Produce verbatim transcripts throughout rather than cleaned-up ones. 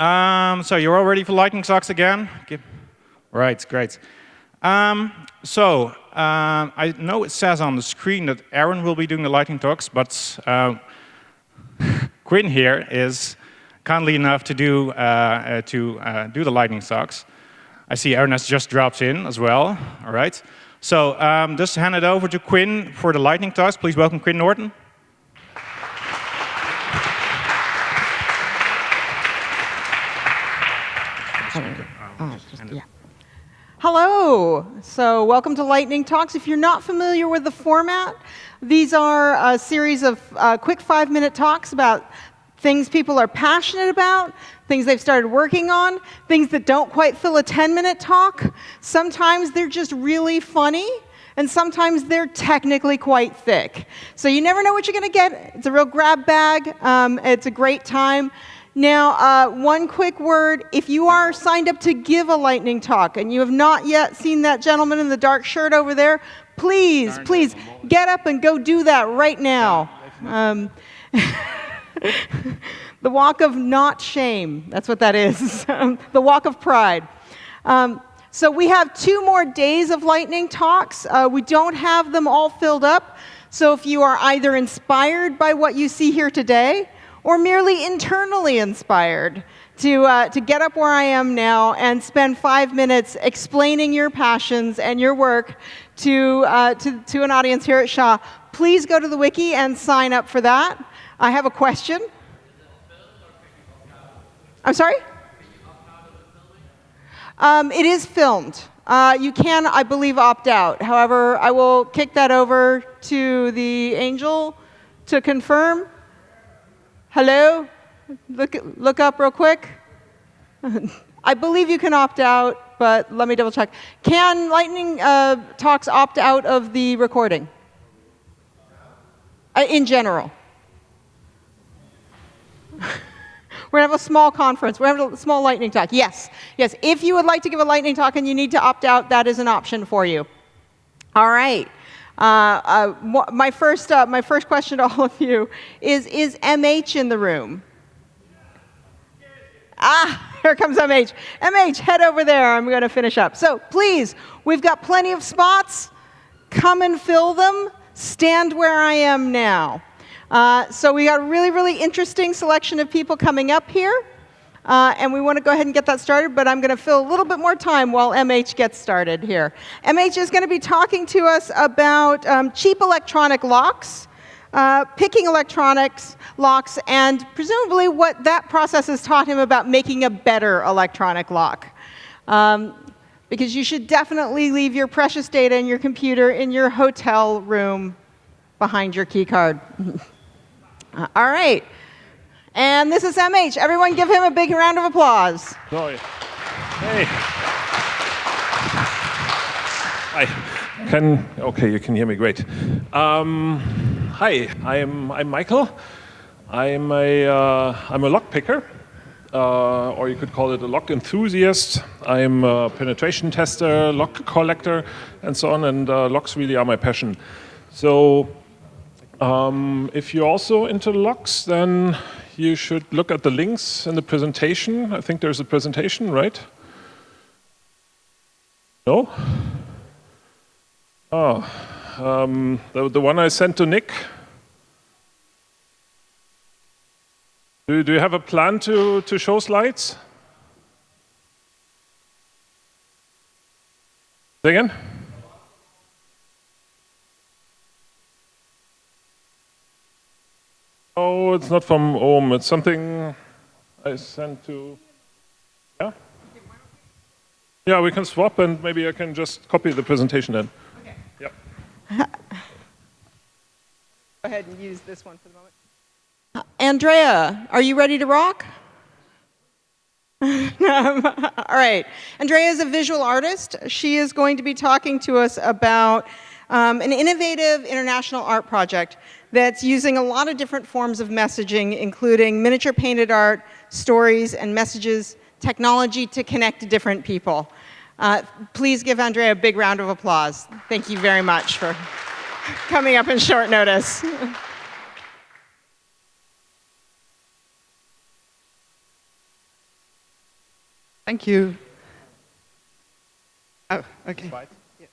Um, so you're all ready for lightning talks again? Give, right, great. Um, so um, I know it says on the screen that Aaron will be doing the lightning talks, but uh, Quinn here is kindly enough to do uh, uh, to uh, do the lightning talks. I see Aaron has just dropped in as well. All right. So um, just hand it over to Quinn for the lightning talks. Please welcome Quinn Norton. Oh, just, yeah. Hello. So welcome to Lightning Talks. If you're not familiar with the format, these are a series of uh, quick five-minute talks about things people are passionate about, things they've started working on, things that don't quite fill a ten-minute talk. Sometimes they're just really funny, and sometimes they're technically quite thick. So you never know what you're going to get. It's a real grab bag. Um, it's a great time. Now, uh, one quick word. If you are signed up to give a lightning talk and you have not yet seen that gentleman in the dark shirt over there, please, please get up and go do that right now. Um, the walk of not shame. That's what that is. The walk of pride. Um, so we have two more days of lightning talks. Uh, we don't have them all filled up. So if you are either inspired by what you see here today, or merely internally inspired to, uh, to get up where I am now and spend five minutes explaining your passions and your work to, uh, to, to an audience here at Shaw, please go to the wiki and sign up for that. I have a question. I'm sorry? Um, it is filmed. Uh, you can, I believe, opt out. However, I will kick that over to the angel to confirm. Hello? Look, look up real quick. I believe you can opt out, but let me double check. Can Lightning uh, Talks opt out of the recording? Uh, in general. We're going to have a small conference. We're going to have a small lightning talk. Yes. Yes. If you would like to give a lightning talk and you need to opt out, that is an option for you. All right. Uh, uh, my first, uh, my first question to all of you is: Is M H in the room? Ah, here comes M H. M H, head over there. I'm going to finish up. So please, we've got plenty of spots. Come and fill them. Stand where I am now. Uh, so we got a really, really interesting selection of people coming up here. Uh, and we want to go ahead and get that started, but I'm going to fill a little bit more time while M H gets started here. M H is going to be talking to us about um, cheap electronic locks, uh, picking electronics locks, and presumably what that process has taught him about making a better electronic lock. Um, because you should definitely leave your precious data in your computer in your hotel room behind your key card. uh, all right. And this is M H. Everyone give him a big round of applause. Sorry. Hey. Hi. Can, okay, you can hear me great. Um, hi, I'm, I'm Michael. I'm a, uh, I'm a lock picker, uh, or you could call it a lock enthusiast. I'm a penetration tester, lock collector, and so on, and uh, locks really are my passion. So um, if you're also into locks, then you should look at the links in the presentation. I think there's a presentation, right? No? Oh, um, the, the one I sent to Nick. Do, do you have a plan to, to show slides? Say again? Oh, it's not from Ohm. It's something I sent to. Yeah? Yeah, we can swap, and maybe I can just copy the presentation then. Okay. Yep. Go ahead and use this one for the moment. Uh, Andrea, are you ready to rock? All right. Andrea is a visual artist. She is going to be talking to us about um, an innovative international art project that's using a lot of different forms of messaging, including miniature painted art, stories, and messages, technology to connect to different people. Uh, please give Andrea a big round of applause. Thank you very much for coming up in short notice. Thank you. Oh, okay. Yes.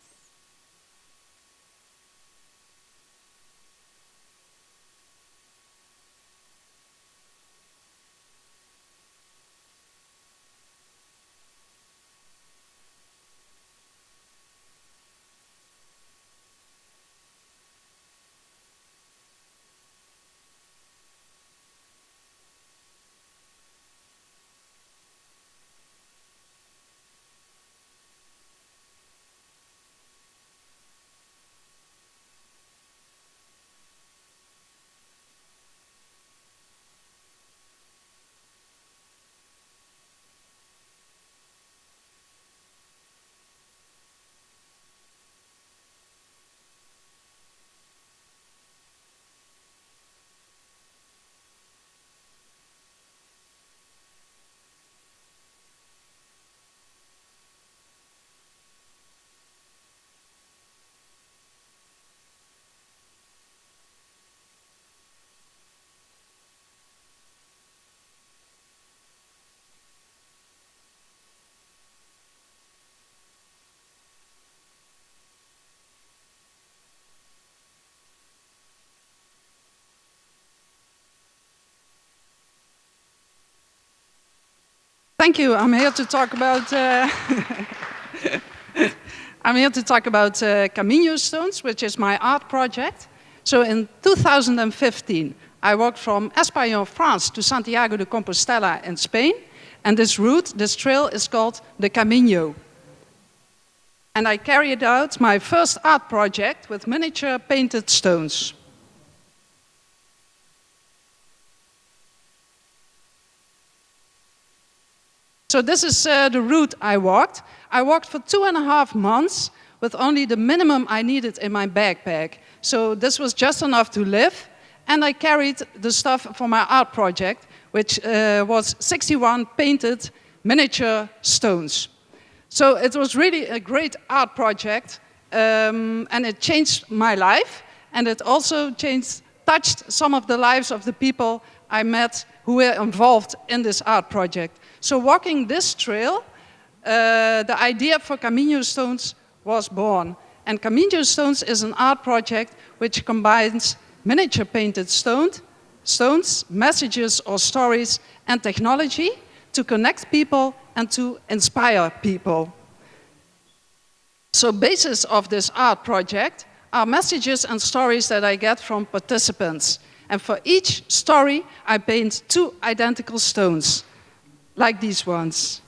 Thank you. I'm here to talk about. Uh, I'm here to talk about uh, Camino Stones, which is my art project. So in two thousand fifteen, I walked from Español, France, to Santiago de Compostela in Spain, and this route, this trail, is called the Camino. And I carried out my first art project with miniature painted stones. So this is uh, the route I walked. I walked for two and a half months with only the minimum I needed in my backpack. So this was just enough to live. And I carried the stuff for my art project, which uh, was sixty-one painted miniature stones. So it was really a great art project, um, and it changed my life. And it also changed, touched some of the lives of the people I met who were involved in this art project. So walking this trail, uh, the idea for Camino Stones was born. And Camino Stones is an art project which combines miniature painted stone, stones, messages or stories, and technology to connect people and to inspire people. So basis of this art project are messages and stories that I get from participants. And for each story, I paint two identical stones, like these ones.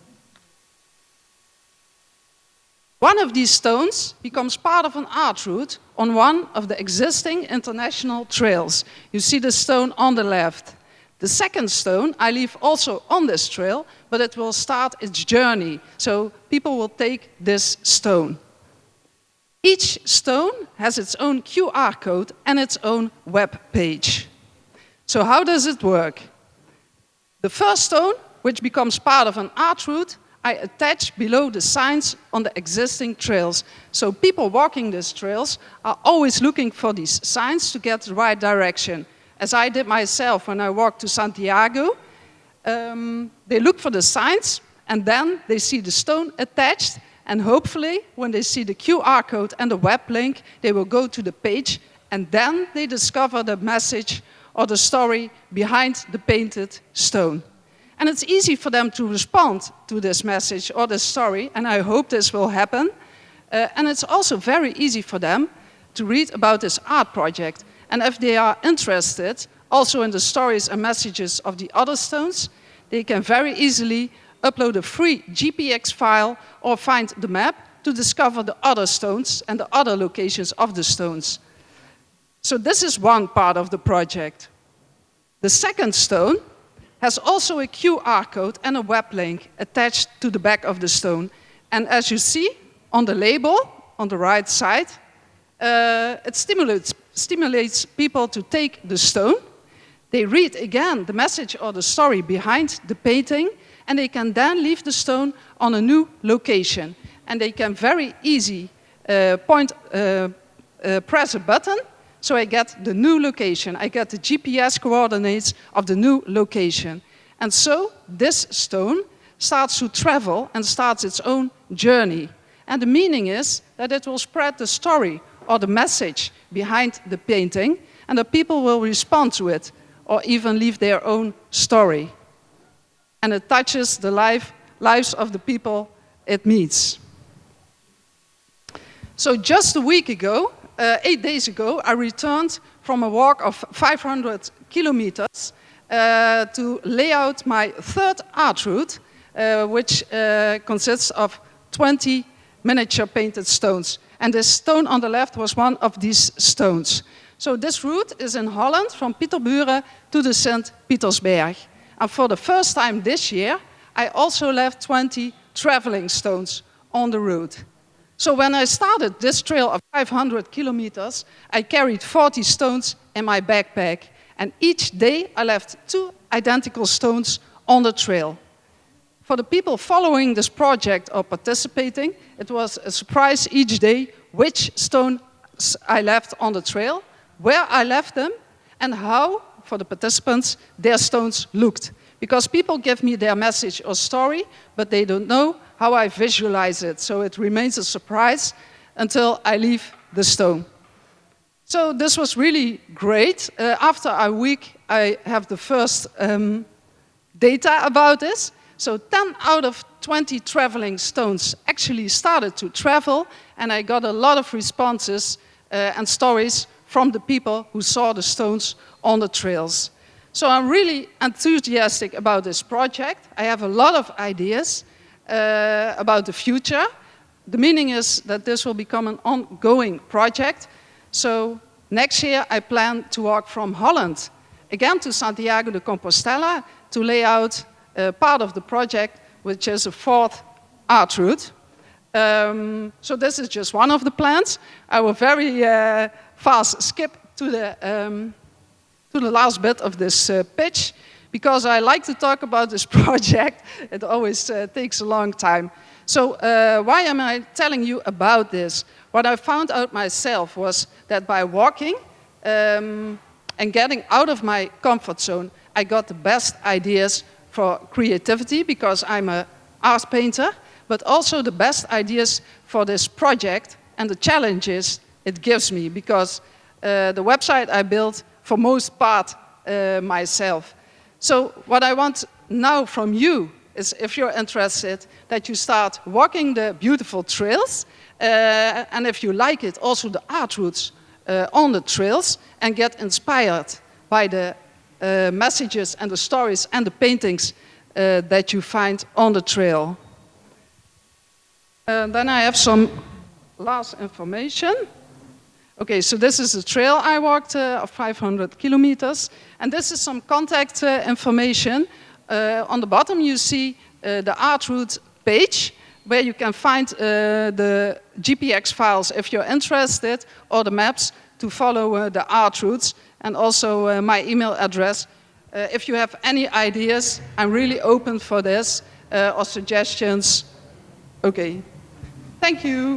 One of these stones becomes part of an art route on one of the existing international trails. You see the stone on the left. The second stone I leave also on this trail, but it will start its journey. So people will take this stone. Each stone has its own Q R code and its own web page. So how does it work? The first stone, which becomes part of an art route, I attach below the signs on the existing trails. So people walking these trails are always looking for these signs to get the right direction. As I did myself when I walked to Santiago, um, they look for the signs and then they see the stone attached, and hopefully when they see the Q R code and the web link, they will go to the page and then they discover the message or the story behind the painted stone. And it's easy for them to respond to this message or this story, and I hope this will happen. Uh, and it's also very easy for them to read about this art project. And if they are interested also in the stories and messages of the other stones, they can very easily upload a free G P X file or find the map to discover the other stones and the other locations of the stones. So this is one part of the project. The second stone has also a Q R code and a web link attached to the back of the stone. And as you see on the label on the right side, uh, it stimulates, stimulates people to take the stone. They read again the message or the story behind the painting, and they can then leave the stone on a new location. And they can very easy uh, point, uh, uh, press a button, so I get the new location. I get the G P S coordinates of the new location. And so this stone starts to travel and starts its own journey. And the meaning is that it will spread the story or the message behind the painting, and the people will respond to it or even leave their own story. And it touches the life, lives of the people it meets. So just a week ago, uh, eight days ago, I returned from a walk of five hundred kilometers uh, to lay out my third art route, uh, which uh, consists of twenty miniature painted stones. And this stone on the left was one of these stones. So this route is in Holland, from Pieterburen to the Saint Petersberg. And for the first time this year, I also left twenty traveling stones on the route. So when I started this trail of five hundred kilometers, I carried forty stones in my backpack. And each day I left two identical stones on the trail. For the people following this project or participating, it was a surprise each day which stones I left on the trail, where I left them, and how, for the participants, their stones looked. Because people give me their message or story, but they don't know how I visualize it. So it remains a surprise until I leave the stone. So this was really great. Uh, after a week, I have the first um, data about this. So ten out of twenty traveling stones actually started to travel, and I got a lot of responses uh, and stories from the people who saw the stones on the trails. So I'm really enthusiastic about this project. I have a lot of ideas uh, about the future. The meaning is that this will become an ongoing project. So next year I plan to walk from Holland again to Santiago de Compostela to lay out uh, part of the project, which is a fourth art route. Um, so this is just one of the plans. I will very uh, fast skip to the um, to the last bit of this uh, pitch, because I like to talk about this project. It always uh, takes a long time. So uh, why am I telling you about this? What I found out myself was that by walking um, and getting out of my comfort zone, I got the best ideas for creativity, because I'm an art painter, but also the best ideas for this project and the challenges it gives me, because uh, the website I built for most part uh, myself. So what I want now from you is, if you're interested, that you start walking the beautiful trails, uh, and if you like it, also the art routes uh, on the trails, and get inspired by the uh, messages and the stories and the paintings uh, that you find on the trail. Uh, then I have some last information. Okay, so this is the trail I walked uh, of five hundred kilometers, and this is some contact uh, information. Uh, on the bottom you see uh, the art route page, where you can find uh, the G P X files if you're interested, or the maps to follow uh, the art routes, and also uh, my email address. Uh, if you have any ideas, I'm really open for this, uh, or suggestions. Okay, thank you.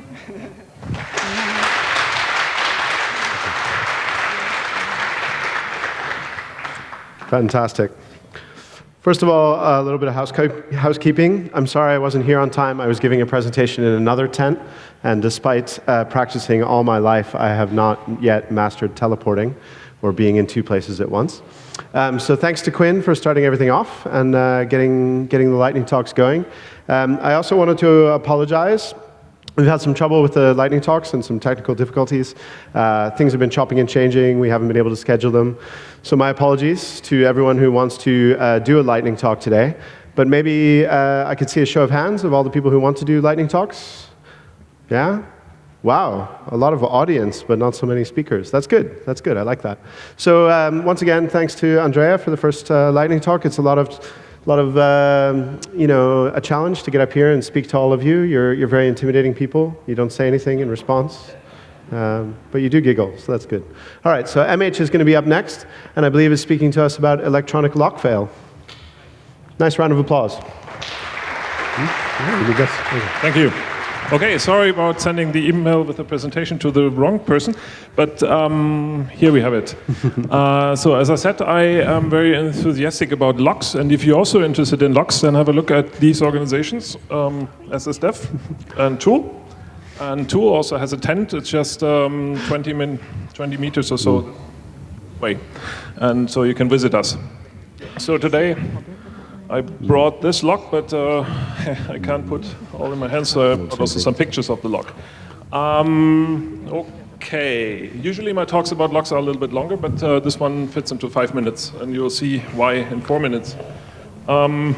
Fantastic. First of all, a little bit of housekeeping. I'm sorry I wasn't here on time. I was giving a presentation in another tent, and despite uh, practicing all my life, I have not yet mastered teleporting or being in two places at once. Um, so thanks to Quinn for starting everything off and uh, getting, getting the lightning talks going. Um, I also wanted to apologize. We've had some trouble with the lightning talks and some technical difficulties. Uh, things have been chopping and changing. We haven't been able to schedule them. So my apologies to everyone who wants to uh, do a lightning talk today. But maybe uh, I could see a show of hands of all the people who want to do lightning talks. Yeah? Wow, a lot of audience, but not so many speakers. That's good. That's good. I like that. So um, once again, thanks to Andrea for the first uh, lightning talk. It's a lot of A lot of, um, you know, a challenge to get up here and speak to all of you. You're, you're very intimidating people. You don't say anything in response, um, but you do giggle, so that's good. All right, so M H is going to be up next, and I believe is speaking to us about electronic lock fail. Nice round of applause. Hmm? Thank you. Okay, sorry about sending the email with the presentation to the wrong person, but um, here we have it. uh, so as I said, I am very enthusiastic about locks, and if you're also interested in locks, then have a look at these organizations, um, S S D E F and Tool. And Tool also has a tent, it's just um, twenty, min twenty meters or so away, and so you can visit us. So today, I brought this lock, but uh, I can't put all in my hands, so I brought also some pictures of the lock. Um, okay, usually my talks about locks are a little bit longer, but uh, this one fits into five minutes, and you'll see why in four minutes. Um,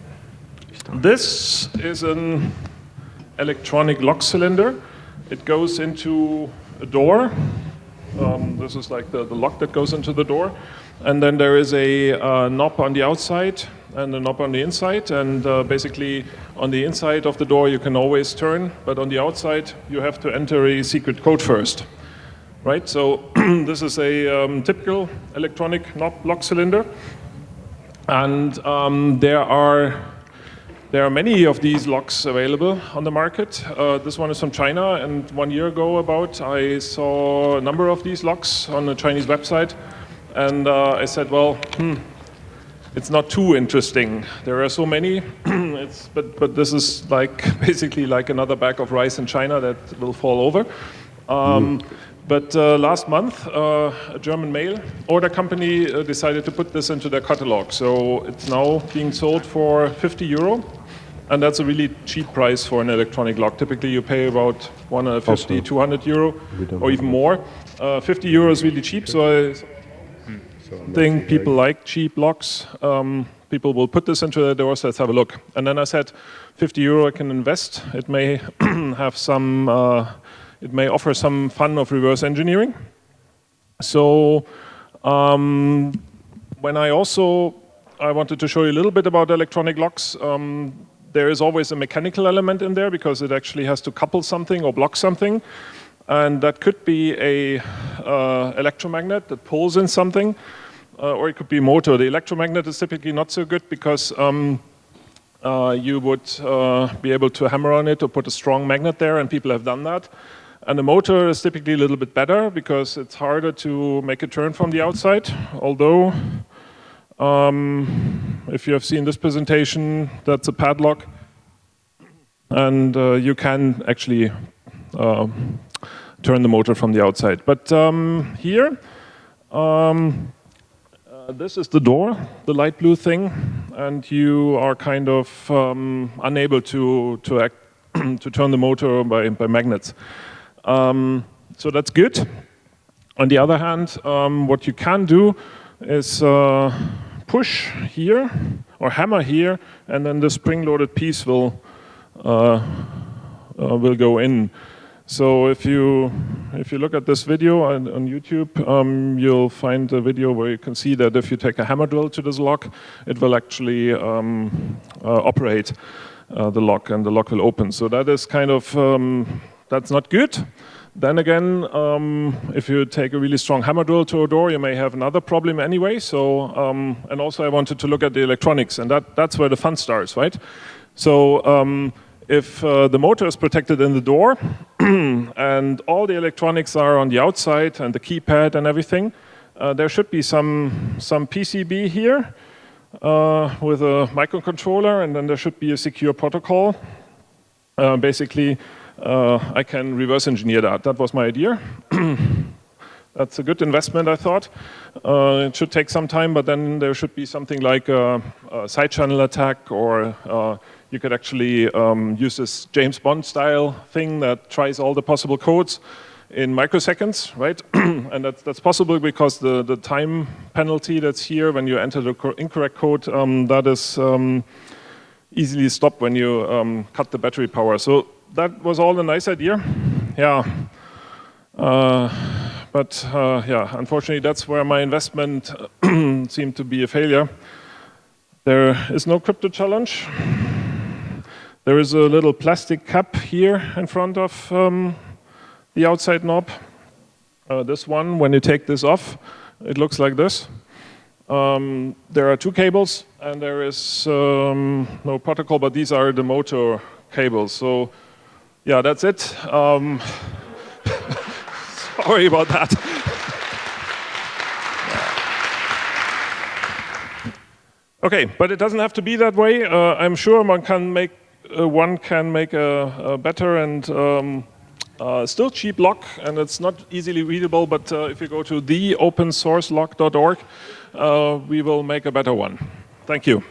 this is an electronic lock cylinder. It goes into a door. Um, this is like the, the lock that goes into the door. And then there is a uh, knob on the outside and a knob on the inside, and uh, basically on the inside of the door you can always turn, but on the outside you have to enter a secret code first, right? So this is a um, typical electronic knob lock cylinder, and um, there are there are many of these locks available on the market. Uh, this one is from China, and one year ago about I saw a number of these locks on a Chinese website, and uh, I said, well, hmm, it's not too interesting. There are so many, it's, but, but this is like basically like another bag of rice in China that will fall over. Um, mm. But uh, last month, uh, a German mail order company uh, decided to put this into their catalog. So it's now being sold for fifty euro. And that's a really cheap price for an electronic lock. Typically you pay about one hundred fifty, also, two hundred euro, or even more. Uh, fifty euro is really cheap, so I think people like cheap locks. Um, people will put this into their doors. Let's have a look. And then I said, fifty euro I can invest. It may have some, uh, it may offer some fun of reverse engineering. So um, when I also, I wanted to show you a little bit about electronic locks. Um, there is always a mechanical element in there because it actually has to couple something or block something. And that could be a uh, electromagnet that pulls in something. Uh, or it could be a motor. The electromagnet is typically not so good because um, uh, you would uh, be able to hammer on it or put a strong magnet there, and people have done that. And the motor is typically a little bit better because it's harder to make a turn from the outside. Although, um, if you have seen this presentation, that's a padlock. And uh, you can actually uh, turn the motor from the outside. But um, here, um, Uh, this is the door, the light blue thing, and you are kind of um, unable to to act to turn the motor by by magnets. Um, so that's good. On the other hand, um, what you can do is uh, push here or hammer here, and then the spring-loaded piece will uh, uh, will go in. So if you if you look at this video on, on YouTube, um, you'll find a video where you can see that if you take a hammer drill to this lock, it will actually um, uh, operate uh, the lock, and the lock will open. So that is kind of um, that's not good. Then again, um, if you take a really strong hammer drill to a door, you may have another problem anyway. So um, and also I wanted to look at the electronics, and that that's where the fun starts, right? So. Um, If uh, the motor is protected in the door and all the electronics are on the outside and the keypad and everything, uh, there should be some, some P C B here uh, with a microcontroller, and then there should be a secure protocol. Uh, basically, uh, I can reverse engineer that. That was my idea. That's a good investment, I thought. Uh, it should take some time, but then there should be something like a, a side channel attack, or uh, you could actually um, use this James Bond style thing that tries all the possible codes in microseconds, right? And that's, that's possible because the, the time penalty that's here when you enter the incorrect code, um, that is um, easily stopped when you um, cut the battery power. So that was all a nice idea. Yeah. Uh, but uh, yeah, unfortunately that's where my investment seemed to be a failure. There is no crypto challenge. There is a little plastic cap here in front of um, the outside knob. Uh, this one, when you take this off, it looks like this. Um, there are two cables, and there is um, no protocol, but these are the motor cables. So Yeah, that's it. Um, sorry about that. Okay, but it doesn't have to be that way. Uh, I'm sure one can make uh, one can make a, a better and um, uh, still cheap lock, and it's not easily readable. But uh, if you go to the open source lock dot org, uh, we will make a better one. Thank you.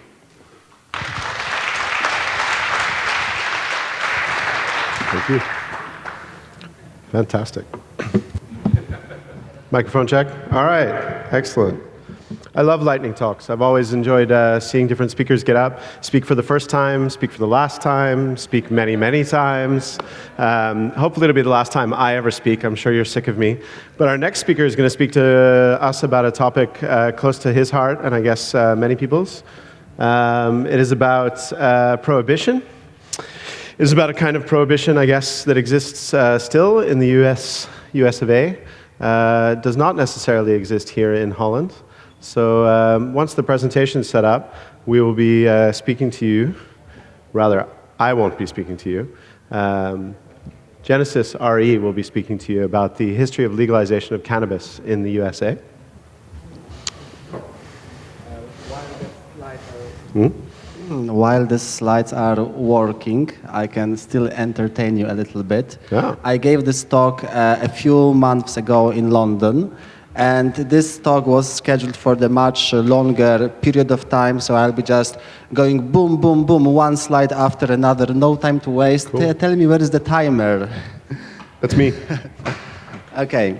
Thank you. Fantastic. Microphone check. All right. Excellent. I love lightning talks. I've always enjoyed uh, seeing different speakers get up, speak for the first time, speak for the last time, speak many, many times. Um, hopefully it'll be the last time I ever speak. I'm sure you're sick of me. But our next speaker is going to speak to us about a topic uh, close to his heart, and I guess uh, many people's. Um, it is about uh, prohibition. It is about a kind of prohibition, I guess, that exists uh, still in the U S, U S of A. Uh, does not necessarily exist here in Holland. So um, once the presentation is set up, we will be uh, speaking to you. Rather, I won't be speaking to you. Um, Genesis R E will be speaking to you about the history of legalization of cannabis in the U S A. Hmm? While the slides are working, I can still entertain you a little bit. Yeah. I gave this talk uh, a few months ago in London, and this talk was scheduled for the much longer period of time, so I'll be just going boom, boom, boom, one slide after another, no time to waste. Cool. Tell me, where is the timer? That's me. Okay.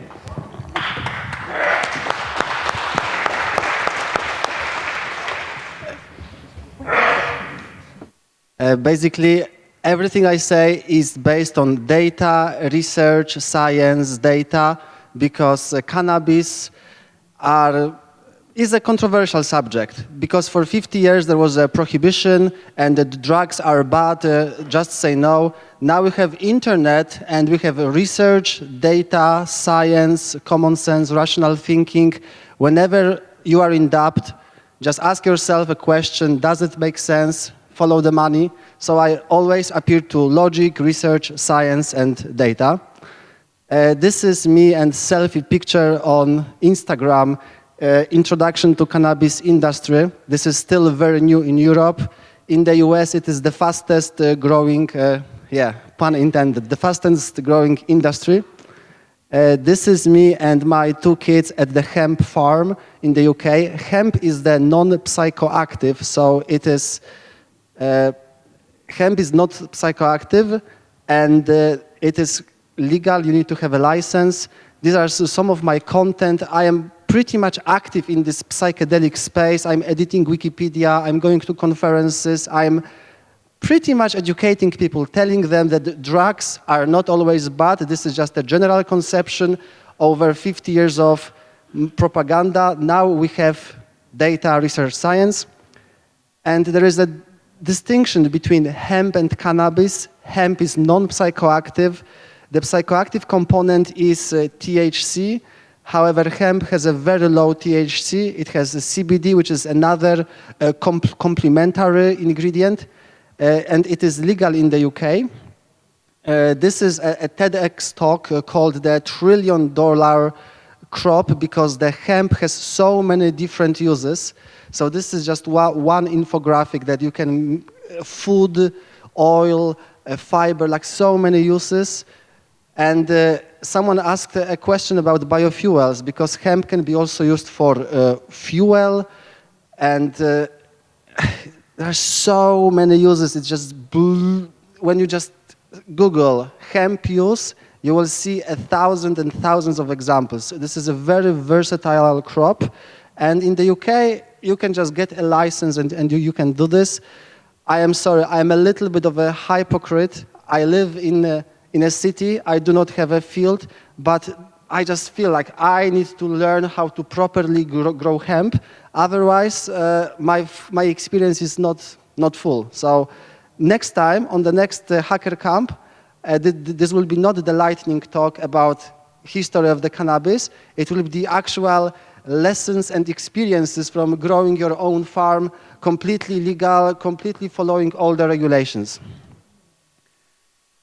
Uh, basically, everything I say is based on data, research, science, data, because uh, cannabis are, is a controversial subject. Because for fifty years there was a prohibition and the drugs are bad, uh, just say no. Now we have internet and we have research, data, science, common sense, rational thinking. Whenever you are in doubt, just ask yourself a question, does it make sense? Follow the money. So I always appeal to logic, research, science, and data. Uh, this is me and selfie picture on Instagram, uh, introduction to cannabis industry. This is still very new in Europe. In the U S, it is the fastest uh, growing, uh, yeah, pun intended, the fastest growing industry. Uh, this is me and my two kids at the hemp farm in the U K. Hemp is the non-psychoactive, so it is Uh, hemp is not psychoactive, and uh, it is legal. You need to have a license. These are some of my content. I am pretty much active in this psychedelic space. I'm editing Wikipedia. I'm going to conferences. I'm pretty much educating people, telling them that drugs are not always bad. This is just a general conception. Over fifty years of propaganda. Now we have data, research, science, and there is a distinction between hemp and cannabis. Hemp is non-psychoactive. The psychoactive component is uh, T H C. However, hemp has a very low T H C. It has a C B D, which is another uh, comp complementary ingredient, uh, and it is legal in the U K. Uh, this is a, a TEDx talk uh, called the Trillion Dollar Crop, because the hemp has so many different uses. So this is just one, one infographic that you can, uh, food, oil, uh, fiber, like so many uses. And uh, someone asked a question about biofuels, because hemp can be also used for uh, fuel, and uh, there are so many uses. It's just, when you just Google hemp use, you will see a thousand and thousands of examples. So this is a very versatile crop. And in the U K, you can just get a license and, and you, you can do this. I am sorry, I am a little bit of a hypocrite. I live in a, in a city, I do not have a field, but I just feel like I need to learn how to properly grow, grow hemp. Otherwise, uh, my, my experience is not, not full. So next time, on the next uh, Hacker Camp, uh, th this will be not the lightning talk about history of the cannabis. It will be the actual lessons and experiences from growing your own farm, completely legal, completely following all the regulations.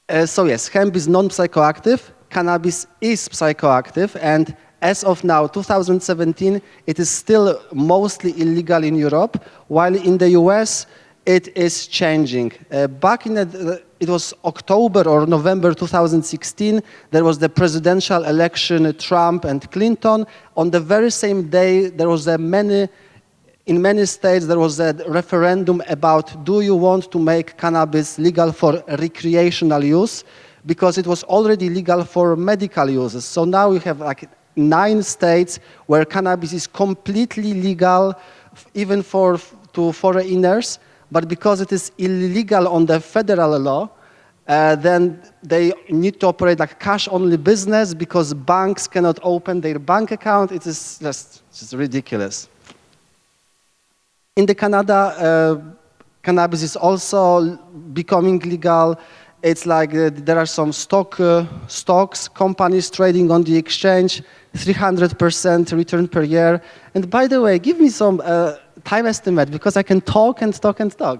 Uh, so yes, hemp is non-psychoactive, cannabis is psychoactive, and as of now, two thousand seventeen, it is still mostly illegal in Europe, while in the U S, it is changing. Uh, back in the, it was October or November two thousand sixteen, there was the presidential election, Trump and Clinton. On the very same day, there was a many, in many states, there was a referendum about, do you want to make cannabis legal for recreational use? Because it was already legal for medical uses. So now we have like nine states where cannabis is completely legal, even for to foreigners. But because it is illegal on the federal law, uh, then they need to operate like cash-only business because banks cannot open their bank account. It is just, just ridiculous. In the Canada, uh, cannabis is also becoming legal. It's like uh, there are some stock uh, stocks, companies trading on the exchange, three hundred percent return per year. And by the way, give me some uh, time estimate because I can talk and talk and talk.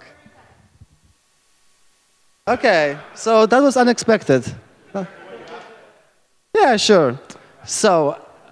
Okay, so that was unexpected. Uh, yeah, sure. So,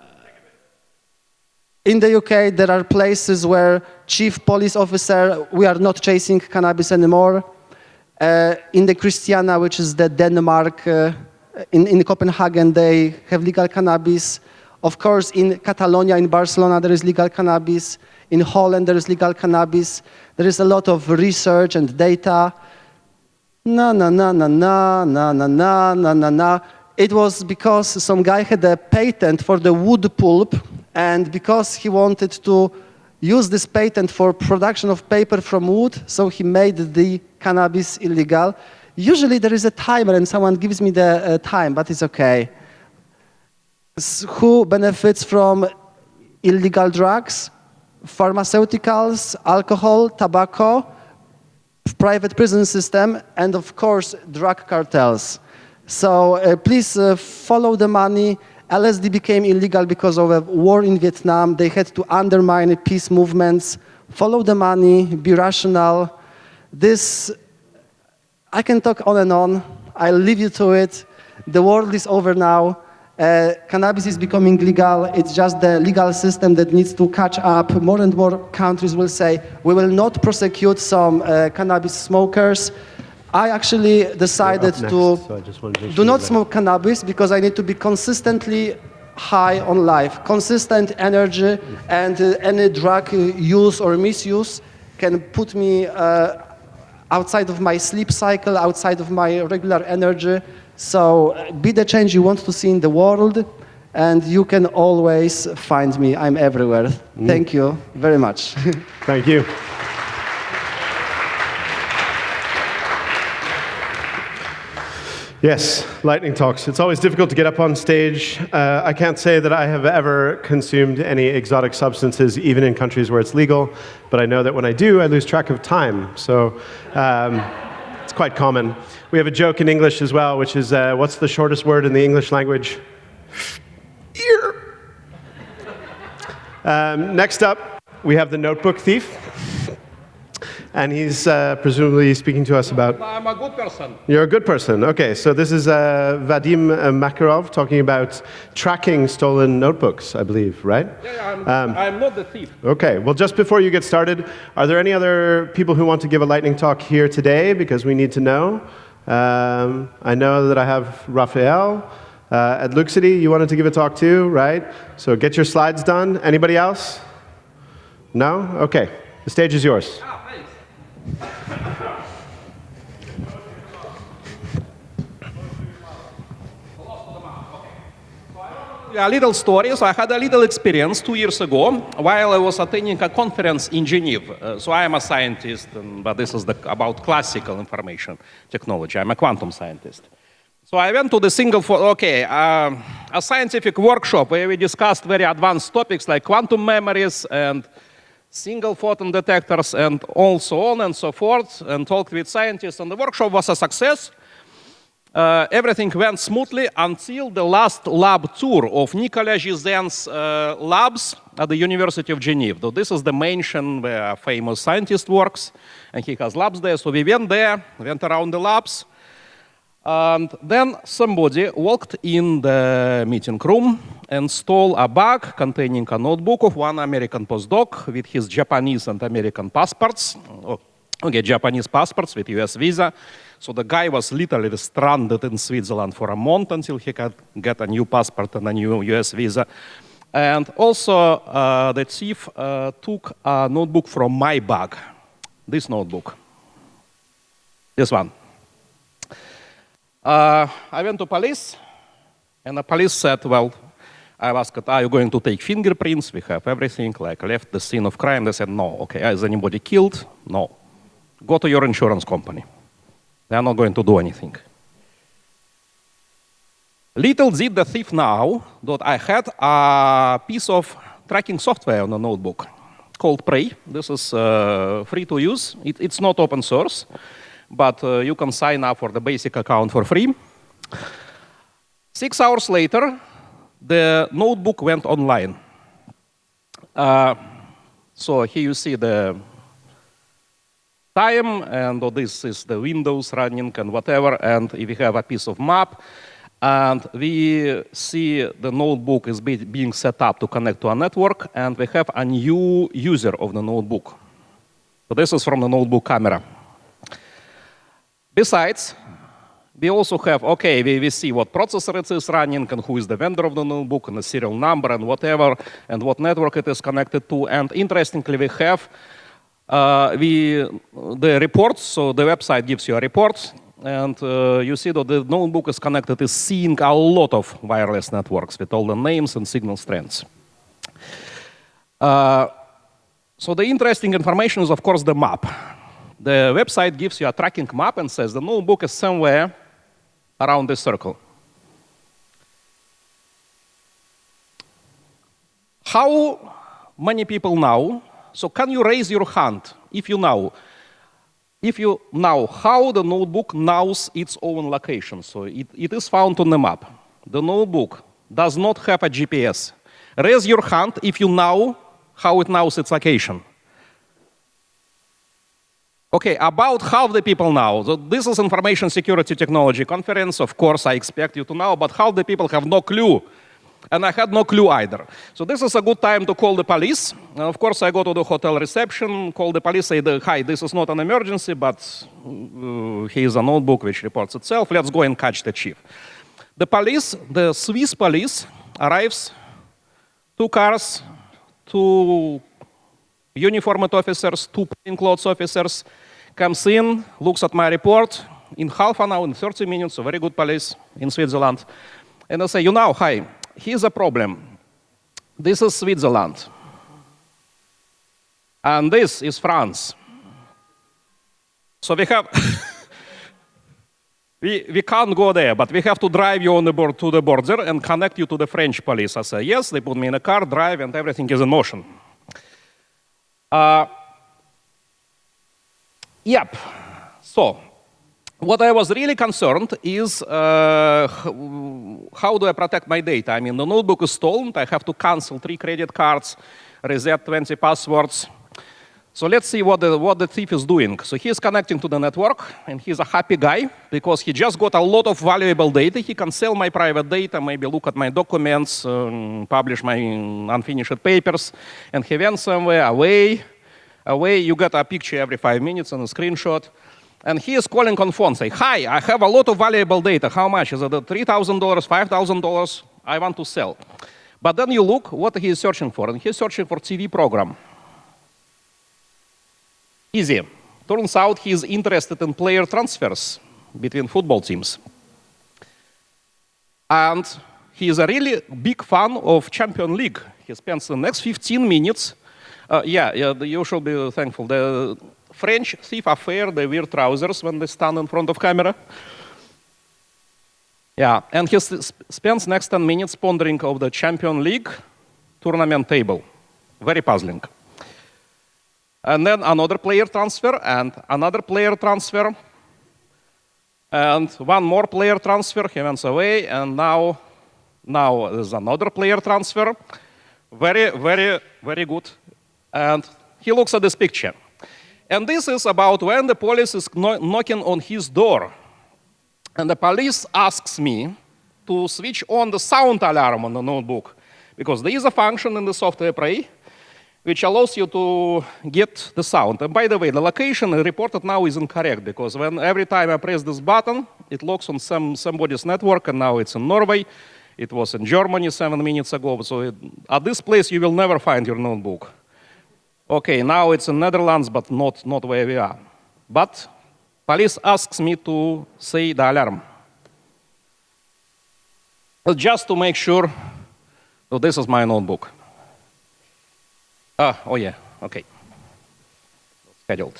in the U K, there are places where chief police officer, we are not chasing cannabis anymore. Uh, in the Christiana, which is the Denmark, uh, in, in Copenhagen, they have legal cannabis. Of course, in Catalonia, in Barcelona, there is legal cannabis. In Holland, there is legal cannabis. There is a lot of research and data. Na, na, na, na, na, na, na, na, na, na, na. It was because some guy had a patent for the wood pulp, and because he wanted to use this patent for production of paper from wood, so he made the cannabis illegal. Usually there is a timer and someone gives me the uh, time, but it's okay. S- who benefits from illegal drugs? Pharmaceuticals, alcohol, tobacco, private prison system, and of course, drug cartels. So uh, please uh, follow the money. L S D became illegal because of a war in Vietnam. They had to undermine peace movements. Follow the money, be rational. This, I can talk on and on. I'll leave you to it. The world is over now. Uh, cannabis is becoming legal. It's just the legal system that needs to catch up. More and more countries will say, we will not prosecute some uh, cannabis smokers. I actually decided next, to so I just wanted to make do sure not that- smoke cannabis because I need to be consistently high on life, consistent energy, and uh, any drug uh, use or misuse can put me uh, outside of my sleep cycle, outside of my regular energy. So uh, be the change you want to see in the world, and you can always find me. I'm everywhere. Mm. Thank you very much. Thank you. Yes, lightning talks. It's always difficult to get up on stage. Uh, I can't say that I have ever consumed any exotic substances, even in countries where it's legal, but I know that when I do, I lose track of time. So um, it's quite common. We have a joke in English as well, which is, uh, what's the shortest word in the English language? Ear. Um, next up, we have the notebook thief. And he's uh, presumably speaking to us about... I'm a good person. You're a good person. Okay, so this is uh, Vadim uh, Makarov talking about tracking stolen notebooks, I believe, right? Yeah, yeah, I'm, Um, I'm not the thief. Okay, well, just before you get started, are there any other people who want to give a lightning talk here today? Because we need to know. Um, I know that I have Raphael. Uh, at Luxity, you wanted to give a talk too, right? So get your slides done. Anybody else? No? Okay, the stage is yours. Ah, thanks. A little story. So I had a little experience two years ago while I was attending a conference in Geneva. Uh, so I am a scientist, and, but this is the, about classical information technology. I'm a quantum scientist. So I went to the single, pho- okay, uh, a scientific workshop where we discussed very advanced topics like quantum memories and single photon detectors and all so on and so forth, and talked with scientists. And the workshop was a success. Uh, everything went smoothly until the last lab tour of Nicolas Gizen's uh, labs at the University of Geneva. So this is the mansion where a famous scientist works, and he has labs there. So we went there, went around the labs. And then somebody walked in the meeting room and stole a bag containing a notebook of one American postdoc with his Japanese and American passports. Okay, Japanese passports with U S visa. So the guy was literally stranded in Switzerland for a month until he could get a new passport and a new U S visa. And also, uh, the thief uh, took a notebook from my bag, this notebook, this one. Uh, I went to police, and the police said, well, I asked, are you going to take fingerprints? We have everything, like left the scene of crime. They said, no. Okay, is anybody killed? No. Go to your insurance company. They are not going to do anything. Little did the thief know that I had a piece of tracking software on the notebook called Prey. This is uh, free to use. It, it's not open source, but uh, you can sign up for the basic account for free. Six hours later, the notebook went online. Uh, so here you see the time, and oh, this is the Windows running and whatever, and if we have a piece of map, and we see the notebook is be being set up to connect to a network, and we have a new user of the notebook. So this is from the notebook camera. Besides, we also have, okay, we, we see what processor it is running, and who is the vendor of the notebook, and the serial number, and whatever, and what network it is connected to, and interestingly, we have Uh, we, the reports, so the website gives you a report, and uh, you see that the notebook is connected, is seeing a lot of wireless networks with all the names and signal strengths. Uh, so the interesting information is, of course, the map. The website gives you a tracking map and says the notebook is somewhere around this circle. How many people know? So can you raise your hand if you know, if you know how the notebook knows its own location? So it, it is found on the map. The notebook does not have a G P S. Raise your hand if you know how it knows its location. Okay, about half the people know. So this is Information Security Technology Conference. Of course, I expect you to know, but half the people have no clue. And I had no clue either. So this is a good time to call the police. And of course, I go to the hotel reception, call the police, say, hi, this is not an emergency, but uh, here's a notebook which reports itself. Let's go and catch the chief. The police, the Swiss police, arrives, two cars, two uniformed officers, two plainclothes officers, comes in, looks at my report. In half an hour, in thirty minutes, a very good police in Switzerland. And I say, you know, hi, here's a problem. This is Switzerland. And this is France. So we have, we, we can't go there, but we have to drive you on the board to the border and connect you to the French police. I say, yes, they put me in a car, drive, and everything is in motion. Uh, yep, so. What I was really concerned is uh, how do I protect my data? I mean, the notebook is stolen. I have to cancel three credit cards, reset twenty passwords. So let's see what the, what the thief is doing. So he's connecting to the network, and he's a happy guy because he just got a lot of valuable data. He can sell my private data, maybe look at my documents, um, publish my unfinished papers, and he went somewhere away. Away, you get a picture every five minutes and a screenshot. And he is calling on phone, say, hi, I have a lot of valuable data. How much? Is it three thousand dollars, five thousand dollars? I want to sell. But then you look what he is searching for, and he's searching for T V program. Easy. Turns out he is interested in player transfers between football teams. And he is a really big fan of Champions League. He spends the next fifteen minutes. Uh, yeah, yeah, you should be thankful. The French thief affair, they wear trousers when they stand in front of camera. Yeah, and he spends next ten minutes pondering of the Champions League tournament table. Very puzzling. And then another player transfer, and another player transfer, and one more player transfer, he went away, and now, now there's another player transfer. Very, very, very good. And he looks at this picture. And this is about when the police is knocking on his door. and the police asks me to switch on the sound alarm on the notebook, because there is a function in the software Prey which allows you to get the sound. And by the way, the location reported now is incorrect, because when every time I press this button, it locks on some, somebody's network, and now it's in Norway. It was in Germany seven minutes ago. So it, at this place, you will never find your notebook. Okay, now it's in Netherlands, but not, not where we are. But police asks me to say the alarm. Just to make sure that this is my notebook. Ah, oh yeah, okay. Scheduled.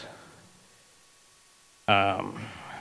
Um,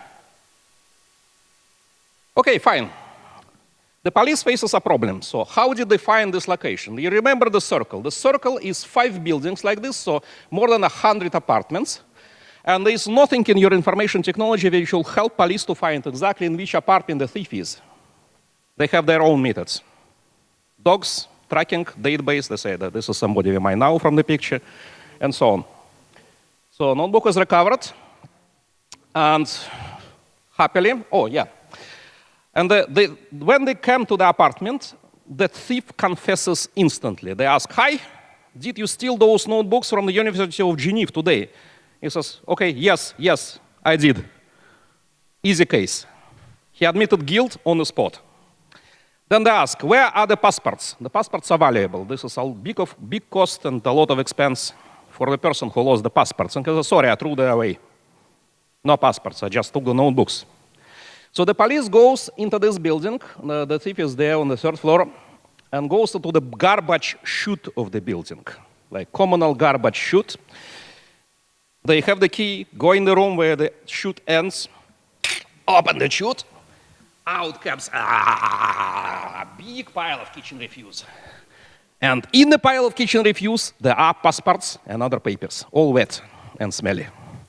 okay, fine. The police faces a problem. So how did they find this location? You remember the circle. The circle is five buildings like this, so more than one hundred apartments. And there is nothing in your information technology which will help police to find exactly in which apartment the thief is. They have their own methods. Dogs, tracking, database, they say that this is somebody we might know from the picture, and so on. So notebook is recovered, and happily, oh yeah. And the, the, when they come to the apartment, the thief confesses instantly. They ask, hi, did you steal those notebooks from the University of Geneva today? He says, okay, yes, yes, I did. Easy case. He admitted guilt on the spot. Then they ask, where are the passports? The passports are valuable. This is a big, of, big cost and a lot of expense for the person who lost the passports. And he says, sorry, I threw them away. No passports, I just took the notebooks. So the police goes into this building, the, the thief is there on the third floor, and goes to the garbage chute of the building, like communal garbage chute. They have the key, go in the room where the chute ends, open the chute, out comes a big pile of kitchen refuse. And in the pile of kitchen refuse, there are passports and other papers, all wet and smelly.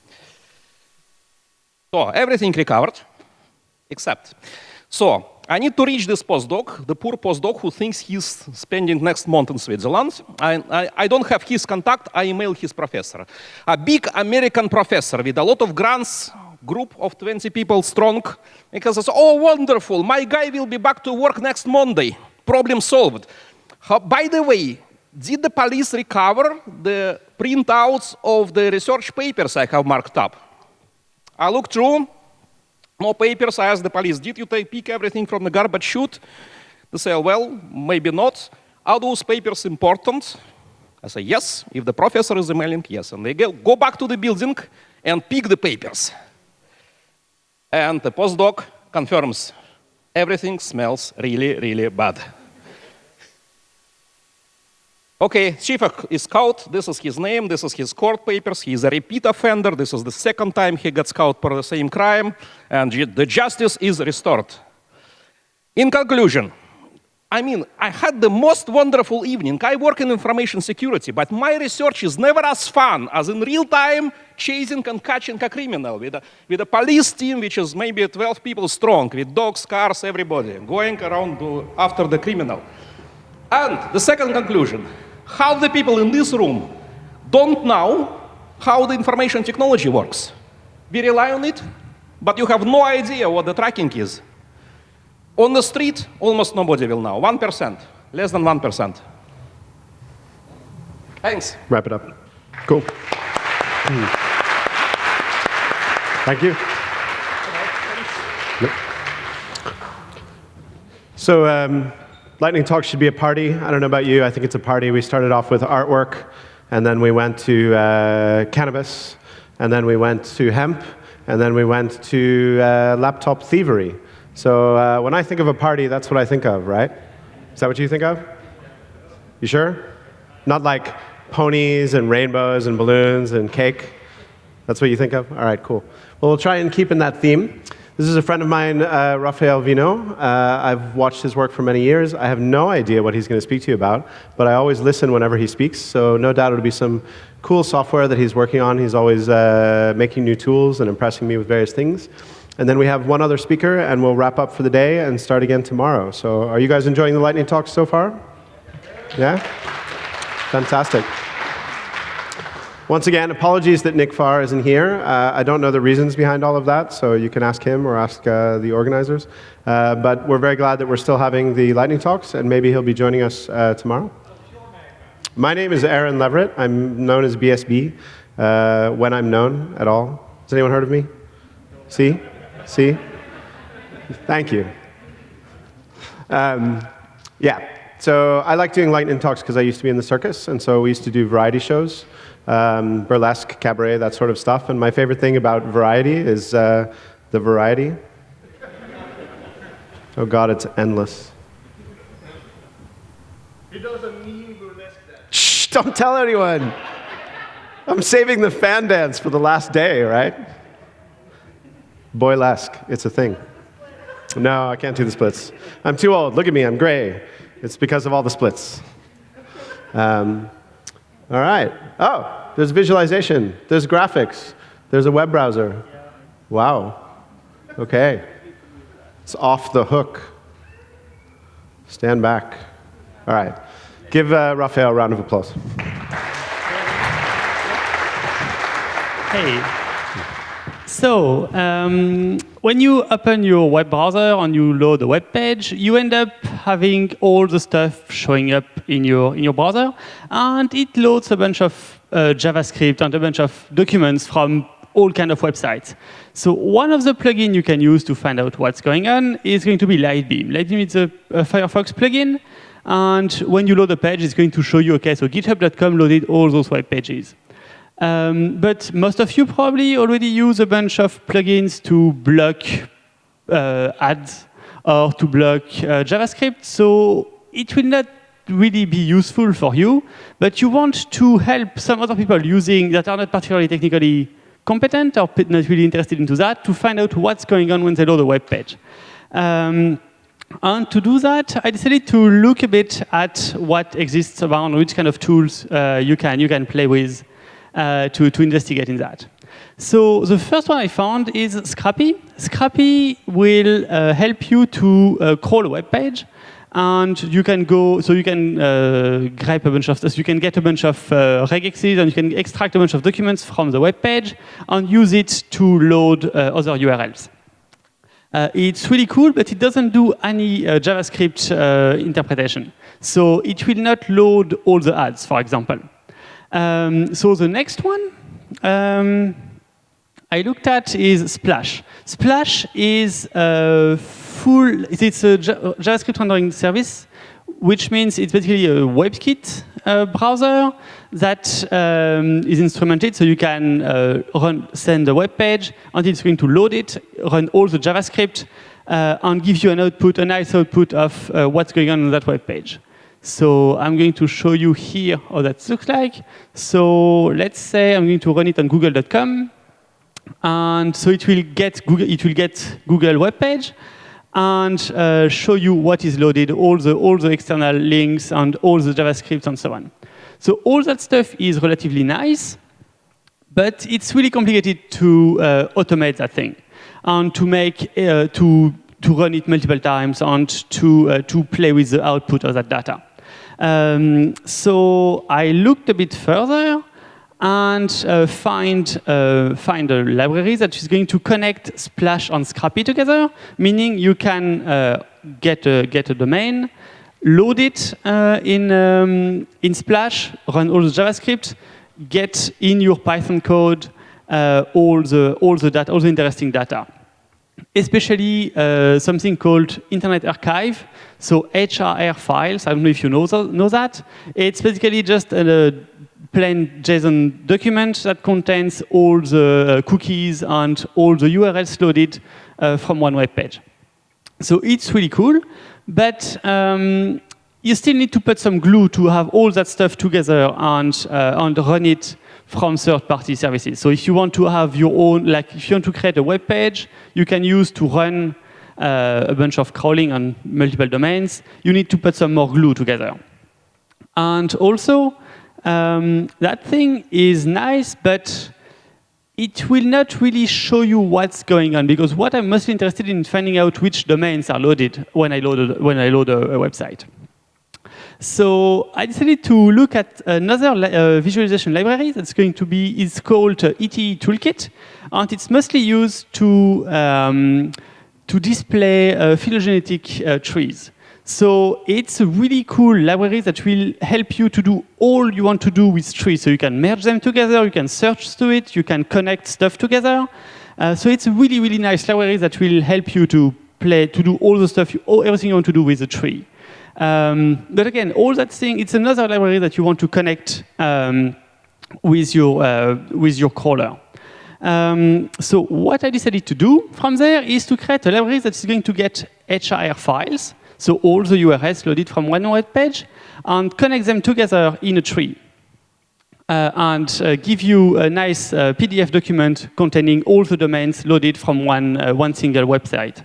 So everything recovered, except. So I need to reach this postdoc, the poor postdoc who thinks he's spending next month in Switzerland. I, I, I don't have his contact, I email his professor. A big American professor with a lot of grants, group of twenty people strong, because it's, oh, wonderful, my guy will be back to work next Monday. Problem solved. How, by the way, did the police recover the printouts of the research papers I have marked up? I looked through, no papers. I asked the police, did you take pick everything from the garbage chute? They say, well, maybe not. Are those papers important? I say, yes. If the professor is emailing, yes. And they go, go back to the building and pick the papers. And the postdoc confirms, everything smells really, really bad. Okay, chief is caught. This is his name. This is his court papers. He is a repeat offender. This is the second time he gets caught for the same crime. And the justice is restored. In conclusion, I mean, I had the most wonderful evening. I work in information security, but my research is never as fun as in real time chasing and catching a criminal with a, with a police team which is maybe twelve people strong, with dogs, cars, everybody, going around to, after the criminal. And the second conclusion, half the people in this room don't know how the information technology works. We rely on it, but you have no idea what the tracking is. On the street, almost nobody will know. one percent, less than one percent. Thanks. Wrap it up. Cool. Mm. Thank you. Yep. So, um, Lightning Talk should be a party. I don't know about you, I think it's a party. We started off with artwork, and then we went to uh, cannabis, and then we went to hemp, and then we went to uh, laptop thievery. So uh, when I think of a party, that's what I think of, right? Is that what you think of? You sure? Not like ponies and rainbows and balloons and cake? That's what you think of? All right, cool. Well, we'll try and keep in that theme. This is a friend of mine, uh, Rafael Vino. Uh, I've watched his work for many years. I have no idea what he's going to speak to you about, but I always listen whenever he speaks, so no doubt it'll be some cool software that he's working on. He's always uh, making new tools and impressing me with various things. And then we have one other speaker, and we'll wrap up for the day and start again tomorrow. So are you guys enjoying the Lightning Talks so far? Yeah? Fantastic. Once again, apologies that Nick Farr isn't here. Uh, I don't know the reasons behind all of that, so you can ask him or ask uh, the organizers. Uh, but we're very glad that we're still having the lightning talks, and maybe he'll be joining us uh, tomorrow. My name is Aaron Leverett. I'm known as B S B, uh, when I'm known at all. Has anyone heard of me? See? See? Thank you. Um, yeah, so I like doing lightning talks because I used to be in the circus, and so we used to do variety shows. Um, burlesque, cabaret, that sort of stuff. And my favorite thing about variety is uh, the variety. Oh God, it's endless. He does a mean burlesque dance. Shh, don't tell anyone. I'm saving the fan dance for the last day, right? Boylesque, it's a thing. No, I can't do the splits. I'm too old, look at me, I'm gray. It's because of all the splits. Um, All right. Oh, there's visualization. There's graphics. There's a web browser. Wow. Okay. It's off the hook. Stand back. All right. Give uh, Raphael a round of applause. Hey. So, um, when you open your web browser and you load a web page, you end up having all the stuff showing up in your in your browser, and it loads a bunch of uh, JavaScript and a bunch of documents from all kind of websites. So one of the plugins you can use to find out what's going on is going to be Lightbeam. Lightbeam is a, a Firefox plugin, and when you load a page, it's going to show you, okay, so GitHub dot com loaded all those web pages. Um, but most of you probably already use a bunch of plugins to block uh, ads or to block uh, JavaScript, so it will not really be useful for you, but you want to help some other people using that are not particularly technically competent or not really interested into that to find out what's going on when they load a web page. Um, and to do that, I decided to look a bit at what exists around, which kind of tools uh, you can you can play with uh, to, to investigate in that. So the first one I found is Scrappy. Scrappy will uh, help you to uh, crawl a web page, and you can go, so you can uh, grab a bunch of stuff, you can get a bunch of uh, regexes, and you can extract a bunch of documents from the web page and use it to load uh, other U R Ls. Uh, it's really cool, but it doesn't do any uh, JavaScript uh, interpretation. So it will not load all the ads, for example. Um, so the next one um, I looked at is Splash. Splash is a full, it's a JavaScript rendering service, which means it's basically a WebKit uh, browser that um, is instrumented, so you can uh, run, send a web page, and it's going to load it, run all the JavaScript, uh, and give you an output, a nice output of uh, what's going on on that web page. So I'm going to show you here how that looks like. So let's say I'm going to run it on google dot com, and so it will get Google, it will get Google web page, and uh, show you what is loaded, all the all the external links and all the JavaScript and so on. So all that stuff is relatively nice, but it's really complicated to uh, automate that thing and to make uh, to to run it multiple times and to uh, to play with the output of that data. Um, so I looked a bit further and uh, find uh, find a library that is going to connect Splash and Scrappy together, meaning you can uh, get a get a domain, load it uh, in um, in Splash, run all the JavaScript, get in your Python code uh, all the all the data, all the interesting data. Especially uh, something called Internet Archive, so H R R files. I don't know if you know, th know that. It's basically just a plain JSON document that contains all the cookies and all the U R Ls loaded uh, from one web page. So it's really cool, but um, you still need to put some glue to have all that stuff together and, uh, and run it from third-party services. So if you want to have your own, like if you want to create a web page you can use to run uh, a bunch of crawling on multiple domains, you need to put some more glue together. And also, um, that thing is nice, but it will not really show you what's going on, because what I'm mostly interested in is finding out which domains are loaded when I load a, when I load a, a website. So I decided to look at another uh, visualization library that's going to be, it's called uh, E T E Toolkit, and it's mostly used to, um, to display uh, phylogenetic uh, trees. So it's a really cool library that will help you to do all you want to do with trees. So you can merge them together, you can search to it, you can connect stuff together. Uh, so it's a really, really nice library that will help you to play, to do all the stuff, you, all, everything you want to do with a tree. Um, but again, all that thing, it's another library that you want to connect um, with, your, uh, with your crawler. Um, so what I decided to do from there is to create a library that is going to get H R files, so all the U R Ls loaded from one web page, and connect them together in a tree. Uh, and uh, give you a nice uh, P D F document containing all the domains loaded from one, uh, one single website.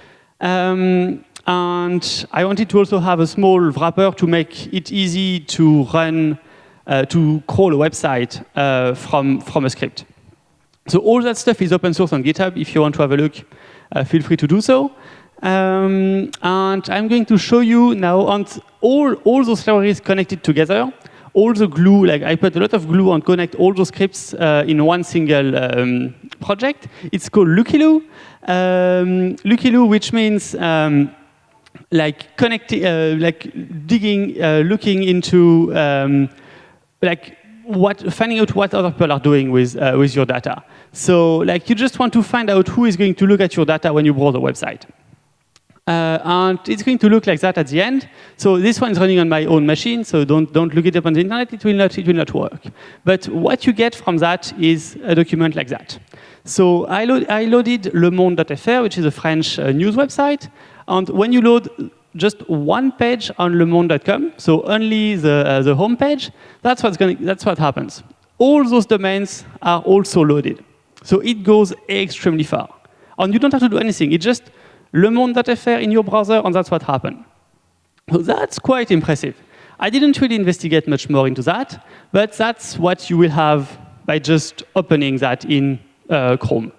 Um, And I wanted to also have a small wrapper to make it easy to run, uh, to crawl a website uh, from, from a script. So all that stuff is open source on GitHub. If you want to have a look, uh, feel free to do so. Um, and I'm going to show you now on all, all those libraries connected together, all the glue, like I put a lot of glue and connect all those scripts uh, in one single um, project. It's called LuckyLoo. Um, LuckyLoo, which means um, like connecting, uh, like digging, uh, looking into, um, like what, finding out what other people are doing with uh, with your data. So, like you just want to find out who is going to look at your data when you browse a website, uh, and it's going to look like that at the end. So this one is running on my own machine, so don't don't look it up on the internet. It will not it will not work. But what you get from that is a document like that. So I, load, I loaded Le Monde dot F R, which is a French uh, news website. And when you load just one page on le monde dot com, so only the, uh, the home page, that's, what's gonna, that's what happens. All those domains are also loaded. So it goes extremely far. And you don't have to do anything. It's just le monde dot F R in your browser, and that's what happened. So that's quite impressive. I didn't really investigate much more into that, but that's what you will have by just opening that in uh, Chrome.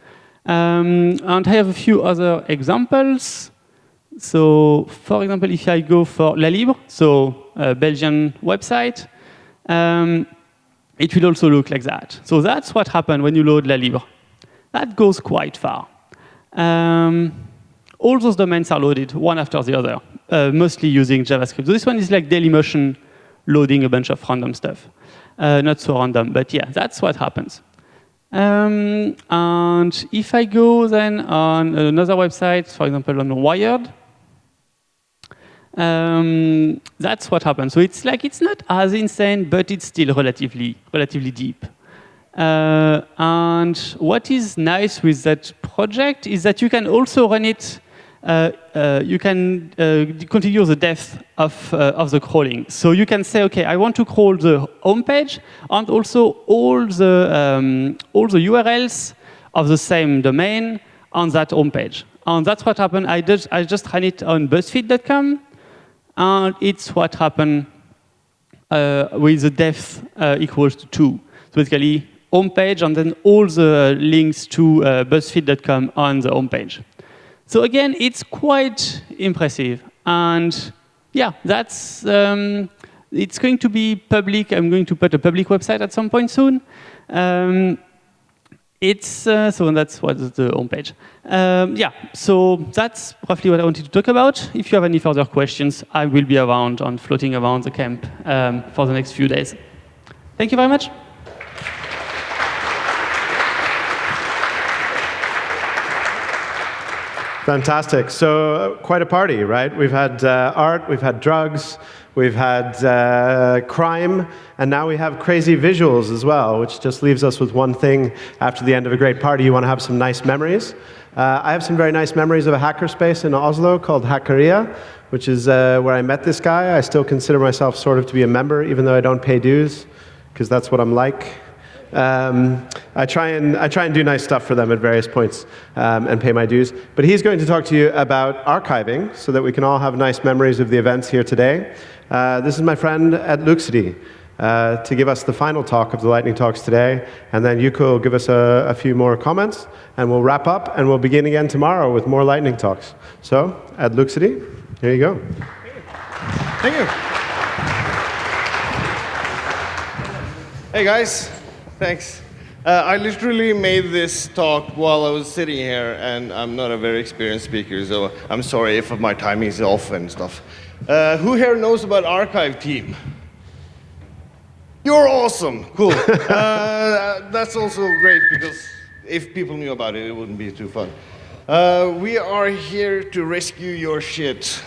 Um, and I have a few other examples. So, for example, if I go for La Libre, so a Belgian website, um, it will also look like that. So that's what happened when you load La Libre. That goes quite far. Um, all those domains are loaded one after the other, uh, mostly using JavaScript. So this one is like Dailymotion loading a bunch of random stuff. Uh, not so random, but yeah, that's what happens. Um, and if I go then on another website, for example, on Wired, Um, that's what happens. So it's like it's not as insane, but it's still relatively relatively deep. Uh, and what is nice with that project is that you can also run it. Uh, uh, you can uh, configure the depth of uh, of the crawling. So you can say, okay, I want to crawl the home page and also all the um, all the U R Ls of the same domain on that home page. And that's what happened. I just I just ran it on BuzzFeed dot com. And it's what happened uh, with the depth uh, equals to two. So basically, home page and then all the links to uh, BuzzFeed dot com on the home page. So again, it's quite impressive. And yeah, that's um, it's going to be public. I'm going to put a public website at some point soon. Um, It's, uh, so that's what's the homepage. Um, yeah, so that's roughly what I wanted to talk about. If you have any further questions, I will be around and floating around the camp um, for the next few days. Thank you very much. Fantastic. So uh, quite a party, right? We've had uh, art, we've had drugs, we've had uh, crime, and now we have crazy visuals as well, which just leaves us with one thing after the end of a great party. You want to have some nice memories. Uh, I have some very nice memories of a hackerspace in Oslo called Hackeria, which is uh, where I met this guy. I still consider myself sort of to be a member, even though I don't pay dues, because that's what I'm like. Um, I try and I try and do nice stuff for them at various points um, and pay my dues. But he's going to talk to you about archiving, so that we can all have nice memories of the events here today. Uh, this is my friend at Luxity uh, to give us the final talk of the Lightning Talks today, and then Yuko will give us a, a few more comments, and we'll wrap up, and we'll begin again tomorrow with more Lightning Talks. So, at Luxity, here you go. Thank you. Hey guys, thanks. Uh, I literally made this talk while I was sitting here, and I'm not a very experienced speaker, so I'm sorry if my timing is off and stuff. Uh, who here knows about Archive Team? You're awesome, cool. uh, that's also great because if people knew about it, it wouldn't be too fun. Uh, we are here to rescue your shit.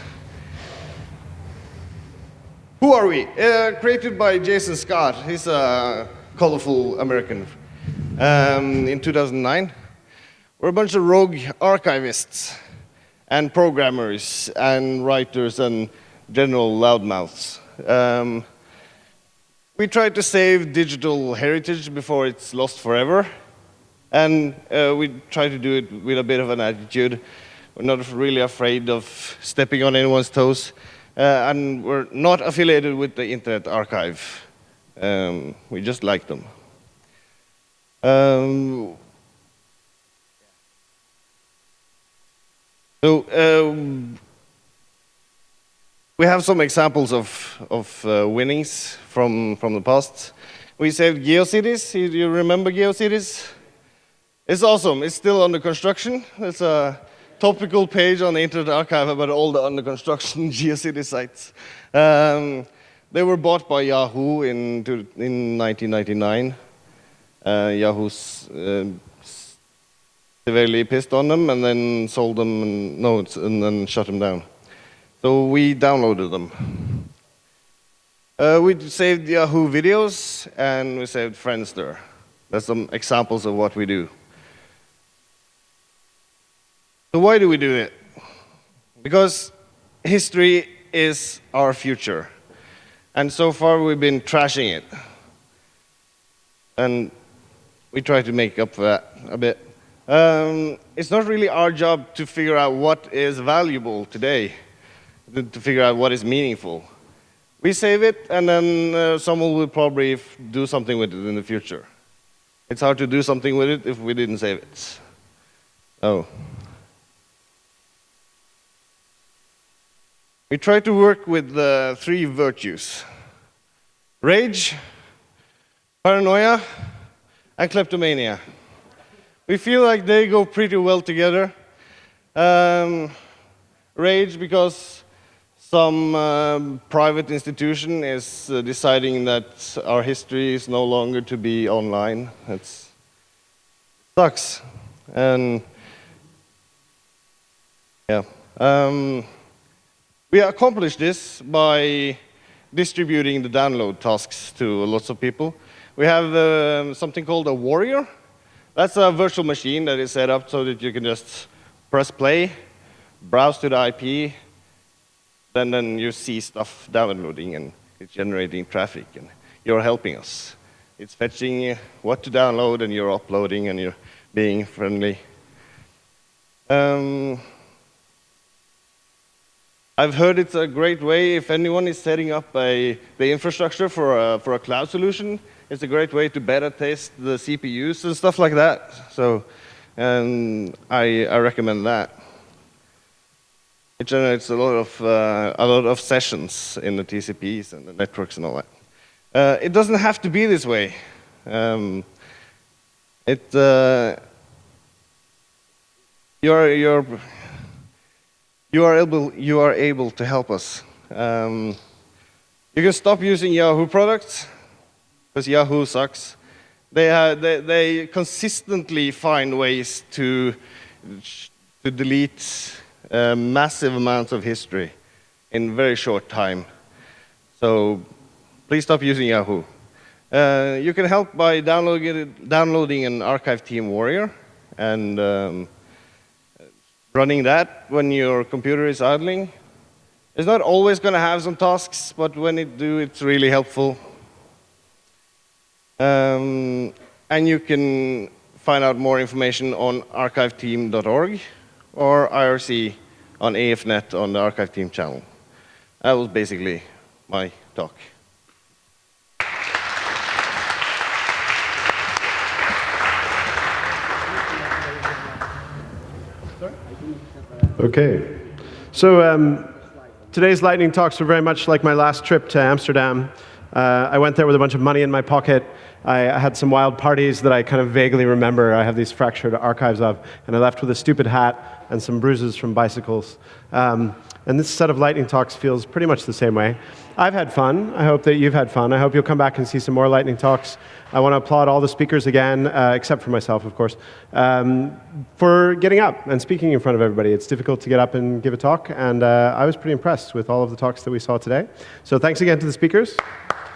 Who are we? Uh, created by Jason Scott. He's a colorful American. Um, in two thousand nine, we're a bunch of rogue archivists and programmers and writers and general loudmouths. Um, we try to save digital heritage before it's lost forever. And uh, we try to do it with a bit of an attitude. We're not really afraid of stepping on anyone's toes. Uh, and we're not affiliated with the Internet Archive. Um, we just like them. Um, so um, we have some examples of, of uh, winnings from, from the past. We saved GeoCities. Do you remember GeoCities? It's awesome. It's still under construction. It's a topical page on the Internet Archive about all the under construction GeoCities sites. Um, they were bought by Yahoo in, in nineteen ninety-nine. Uh, Yahoo's uh, severely pissed on them and then sold them and, no, and then shut them down. So we downloaded them. Uh, we saved Yahoo videos and we saved Friendster. That's some examples of what we do. So why do we do it? Because history is our future. And so far we've been trashing it. And we try to make up for that a bit. Um, it's not really our job to figure out what is valuable today, to, to figure out what is meaningful. We save it, and then uh, someone will probably f do something with it in the future. It's hard to do something with it if we didn't save it. Oh. We try to work with the three virtues: rage, paranoia, and kleptomania. We feel like they go pretty well together. Um, rage because some um, private institution is uh, deciding that our history is no longer to be online. It sucks. And yeah. Um, We accomplished this by distributing the download tasks to lots of people. We have uh, something called a Warrior. That's a virtual machine that is set up so that you can just press play, browse to the I P, then, then you see stuff downloading and it's generating traffic and you're helping us. It's fetching what to download and you're uploading and you're being friendly. Um, I've heard it's a great way if anyone is setting up a, the infrastructure for a, for a cloud solution. It's a great way to beta test the C P Us and stuff like that. So, and I, I recommend that. It generates a lot of uh, a lot of sessions in the T C Ps and the networks and all that. Uh, it doesn't have to be this way. Um, it uh, you're you're. You are able, you are able to help us. Um, you can stop using Yahoo products, because Yahoo sucks. They, uh, they, they consistently find ways to, to delete uh, massive amounts of history in very short time. So please stop using Yahoo. Uh, you can help by downloading, downloading an Archive Team Warrior and um, running that when your computer is idling. It's not always going to have some tasks, but when it do, it's really helpful. Um, and you can find out more information on archive team dot org or I R C on A F net on the Archive Team channel. That was basically my talk. Okay. So um, today's lightning talks are very much like my last trip to Amsterdam. Uh, I went there with a bunch of money in my pocket. I, I had some wild parties that I kind of vaguely remember. I have these fractured archives of, and I left with a stupid hat and some bruises from bicycles. Um, and this set of lightning talks feels pretty much the same way. I've had fun. I hope that you've had fun. I hope you'll come back and see some more lightning talks. I want to applaud all the speakers again, uh, except for myself, of course, um, for getting up and speaking in front of everybody. It's difficult to get up and give a talk, and uh, I was pretty impressed with all of the talks that we saw today. So thanks again to the speakers.